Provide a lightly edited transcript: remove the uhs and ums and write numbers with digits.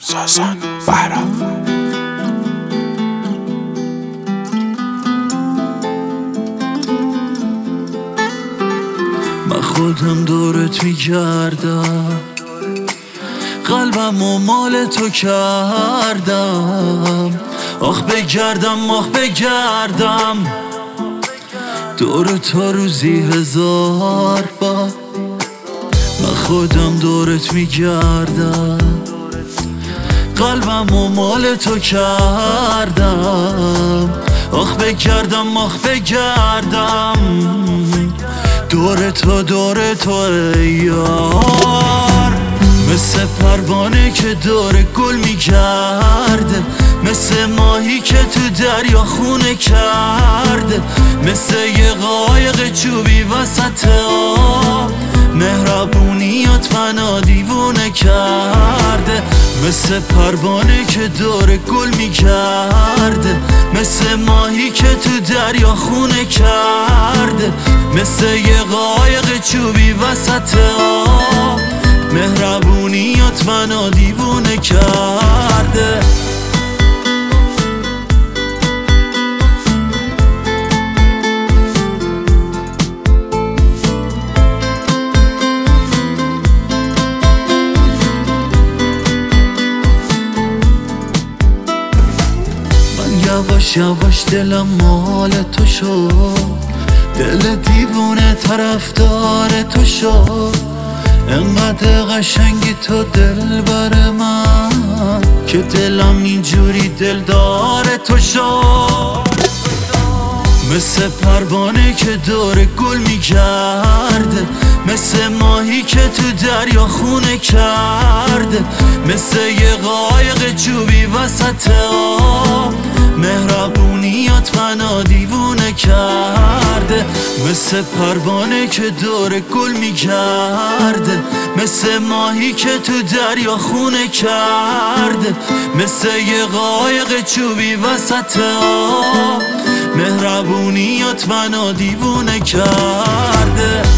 سازان بهرام. من خودم دورت میگردم، قلبم و مال تو کردم. آخ بگردم آخ بگردم دور تو روزی 1000 بار. من خودم دورت میگردم، قلبم و مال تو کردم. آخ بگردم آخ بگردم دور تو ای یار. مثل پروانه که دور گل میگرده، مثل ماهی که تو دریا خونه کرده، مثل یه قایق چوبی وسط آب، مهربونیات منو دیوونه کرده. مثل پروانه که دور گل میگرده، مثل ماهی که تو دریا خونه کرده، مثل یه قایق چوبی وسط آب، مهربونیات منو دیوونه کرده. یواش یواش دلم مال تو شد، دل دیوونه طرفدار تو شد. انقدر قشنگی تو دل بر من که دلم اینجوری دلدار تو شد. مثل پروانه که دور گل میگرده، مثل ماهی که تو دریا خونه کرده، مثل یه قایق چوبی وسط آب، مهربونیات منو دیوونه کرده. مثل پروانه که دور گل میگرده، مثل ماهی که تو دریا خونه کرده، مثل یه قایق چوبی وسط آب، مهربونیات منو دیوونه کرده.